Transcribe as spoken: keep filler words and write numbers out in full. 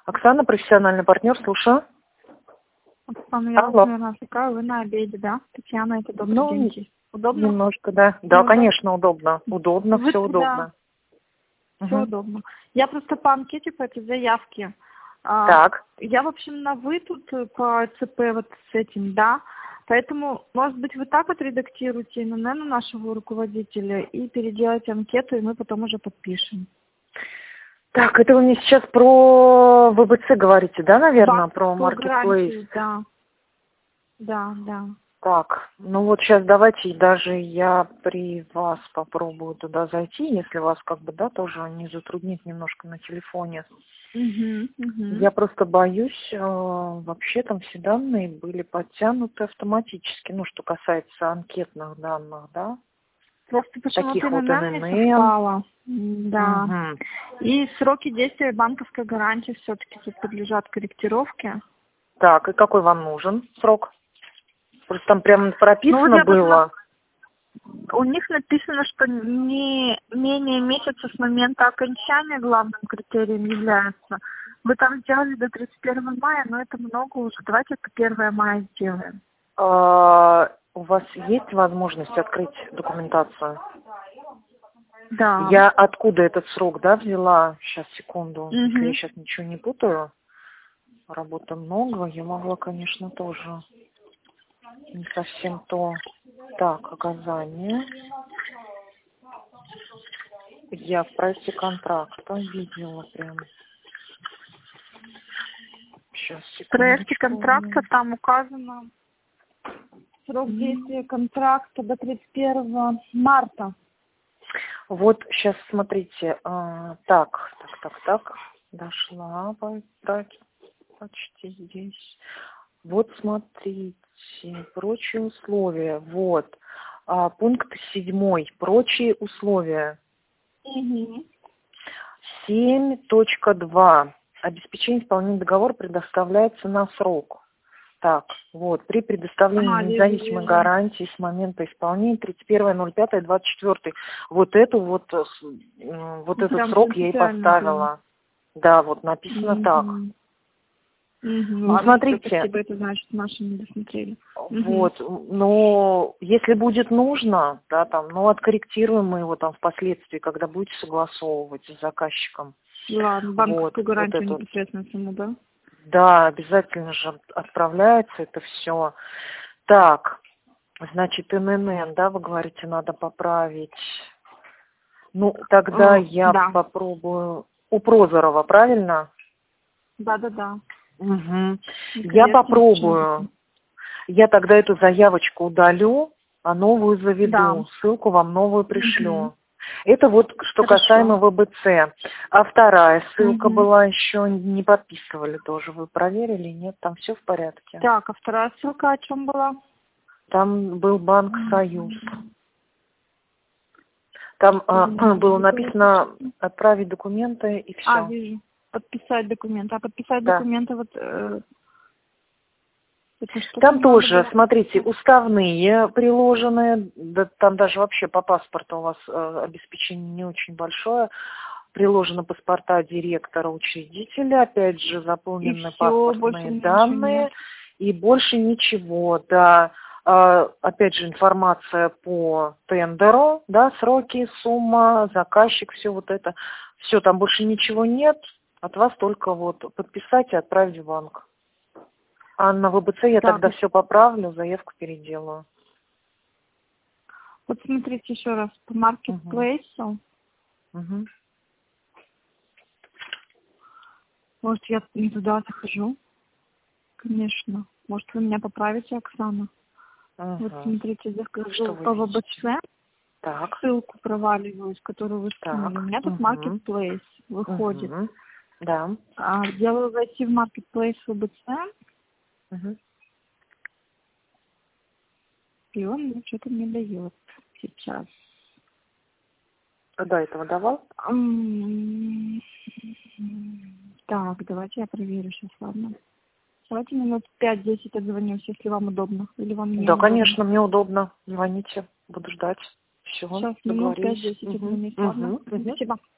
Оксана, профессиональный партнер, слушаю. Оксана, я Алло. вас, наверное, отвлекаю, вы на обеде, да? Татьяна, это добрый Ну, день. Удобно? Немножко, да. Да, Ну, конечно, удобно. Удобно, Вы все тогда... удобно. Все Мгм. удобно. Я просто по анкете, по этой заявке. а, Так. Я, в общем, на вы тут э, по ЦП вот с этим, да. Поэтому, может быть, вы так вот редактируете эн эн эн нашего руководителя и переделаете анкету, и мы потом уже подпишем. Так, это вы мне сейчас про вэ бэ цэ говорите, да, наверное, про Банковскую маркетплейс? гарантию, да. Да, да. Так, ну вот сейчас давайте даже я при вас попробую туда зайти, если вас как бы, да, тоже не затруднит немножко на телефоне. Угу, угу. Я просто боюсь, э, вообще там все данные были подтянуты автоматически, ну, что касается анкетных данных, да, Просто почему-то таких вот эн эн эн не эн эн эн. совпало. М, Да. Мгм. И сроки действия банковской гарантии все-таки тут подлежат корректировке. Так, и какой вам нужен срок? Просто там прям Ну вот прописано я посмотрела, было. у них написано, что не менее месяца с момента окончания главным критерием является. Вы там сделали до тридцать первого мая, но это много уже. Давайте это первое мая сделаем. А, у вас есть возможность открыть документацию? Да. Я откуда этот срок, да, взяла? Сейчас, секунду. Если я Угу. сейчас ничего не путаю, работы много, я могла, конечно, тоже. Не совсем то. Так, оказание. Я в проекте контракта видела прям. Сейчас, В проекте секундочку. контракта там указано срок действия контракта до тридцать первого марта. Вот, сейчас, смотрите. а, так, так, так, так. Дошла по- так, почти здесь. Вот, смотрите. Прочие условия. Вот. А, пункт седьмой. Прочие условия. Угу. семь точка два. Обеспечение исполнения договора предоставляется на срок. Так, вот, при предоставлении Ага, вижу, независимой вижу. гарантии с момента исполнения тридцать первое ноль пятое двадцать четвёртый. Вот эту вот, э, с- м, вот Ну, этот прям срок я и принципиально прям. поставила. Да, вот написано так. Угу. Угу. Ну, Ладно, все, смотрите, спасибо, это значит, наши не досмотрели. Угу. вот, но если будет нужно, да, там, ну, откорректируем мы его там впоследствии, когда будете согласовывать с заказчиком. Ладно, Вот, банковскую вот гарантию это вот. непосредственно саму, да? Да, обязательно же отправляется это все. Так, значит, эн эн эн, да, вы говорите, надо поправить. Ну, тогда О, я да. попробую у Прозорова, правильно? Да-да-да. Угу. Я Некорректно попробую. почему-то. Я тогда эту заявочку удалю, а новую Да. заведу. Ссылку вам новую Угу. пришлю. Это вот что касаемо Хорошо. вэ бэ цэ. А вторая ссылка Угу. была еще не подписывали тоже. Вы проверили? Нет, там все в порядке. Так, а вторая ссылка о чем была? Там был банк «Союз». Там а, Мгм. было написано «Отправить документы» и А, все. вижу. Подписать документы. А подписать Да. документы вот э, это что Там там надо тоже, было смотрите, подписать? уставные приложены, да, там даже вообще по паспорту у вас э, обеспечение не очень большое. Приложены паспорта директора, учредителя, опять же, И заполнены все, больше паспортные ничего нет. данные, и больше ничего, да. А, опять же, информация по тендеру, да, сроки, сумма, заказчик, все вот это. Все, там больше ничего нет, от вас только вот подписать и отправить в банк. А на вэ бэ цэ я Так, тогда все поправлю, заявку переделаю. вот смотрите еще раз по Угу. маркетплейсу. Угу. Может, я не туда захожу? Конечно. Может, вы меня поправите, Оксана? Вот Угу. смотрите, Что захожу вы по вэ бэ видите? цэ, Так, ссылку проваливаюсь, которую вы скинули. У так. меня тут Угу. маркетплейс выходит. Угу. Да. А, делаю зайти в маркетплейс вэ бэ цэ, Угу. и он мне что-то не дает сейчас. А до этого давал? М, Так, давайте я проверю сейчас, ладно. Давайте минут пять-десять отзвонюсь, если вам удобно. Или вам Да, неудобно. конечно, мне удобно. Звоните, буду ждать. Все, Сейчас минут договорились. пять-десять Угу. отзвонюсь, ладно? Угу. Угу. Спасибо.